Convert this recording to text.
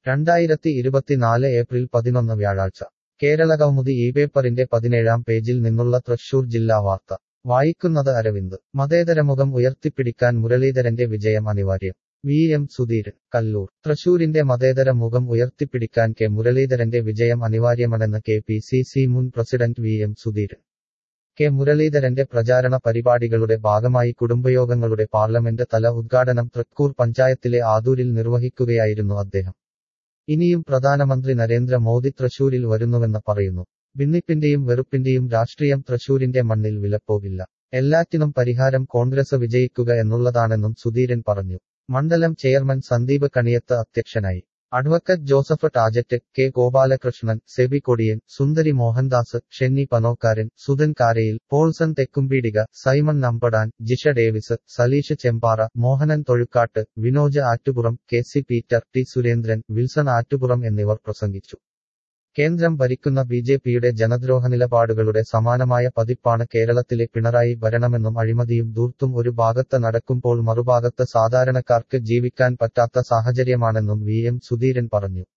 2024 April 11 വ്യാഴാഴ്ച കേരളകൗമുദി ഈ പേപ്പറിന്റെ 17-ാം പേജിൽ നിന്നുള്ള തൃശൂർ ജില്ലാ വാർത്ത വായിക്കുന്നത് അരവിന്ദ്. മതേതരമുഖം ഉയർത്തിപ്പിടിക്കാൻ മുരളീധരന്റെ വിജയം അനിവാര്യം. വി.എം. സുധീരൻ, കല്ലൂർ. തൃശൂരിന്റെ മതേതര മുഖം ഉയർത്തിപ്പിടിക്കാൻ കെ മുരളീധരന്റെ വിജയം അനിവാര്യമാണെന്ന് കെ.പി.സി.സി മുൻ പ്രസിഡന്റ് വി.എം. സുധീരൻ. കെ മുരളീധരന്റെ പ്രചാരണ പരിപാടികളുടെ ഭാഗമായി കുടുംബയോഗങ്ങളുടെ പാർലമെന്റ് തല ഉദ്ഘാടനം തൃക്കൂർ പഞ്ചായത്തിലെ ആദൂരിൽ നിർവഹിക്കുകയായിരുന്നു അദ്ദേഹം. ഇനിയും പ്രധാനമന്ത്രി നരേന്ദ്ര മോദി തൃശൂരിൽ വരുന്നുവെന്ന് പറയുന്നു. ഭിന്നിപ്പിന്റെയും വെറുപ്പിന്റെയും രാഷ്ട്രീയം തൃശൂരിന്റെ മണ്ണിൽ വിലപ്പോകില്ല. എല്ലാറ്റിനും പരിഹാരം കോൺഗ്രസ് വിജയിക്കുക എന്നുള്ളതാണെന്നും സുധീരൻ പറഞ്ഞു. മണ്ഡലം ചെയർമാൻ സന്ദീപ് കണിയത്ത് അധ്യക്ഷനായി. Advocate Joseph Tajet, K Gopalakrishnan, Sebi Kodiyan, Sundari Mohandas, Shenni Panokkaran, Sudhan Karayil, Paulson Thekkumpeedika, Simon Nampadan, Jisha Davis, Saleesh Chembara, Mohanan Thozhukkat, Vinoj Attupuram, K C. Peter, T. Surendran, Wilson Attupuram എന്നിവർ പ്രസംഗിച്ചു. കേന്ദ്രം ഭരിക്കുന്ന ബി.ജെ.പിയുടെ ജനദ്രോഹ നിലപാടുകളുടെ സമാനമായ പതിപ്പാണ് കേരളത്തിലെ പിണറായി ഭരണമെന്നും അഴിമതിയും ധൂർത്തും ഒരു ഭാഗത്ത് നടക്കുമ്പോൾ മറുഭാഗത്ത് സാധാരണക്കാർക്ക് ജീവിക്കാൻ പറ്റാത്ത സാഹചര്യമാണെന്നും വി.എം. സുധീരൻ പറഞ്ഞു.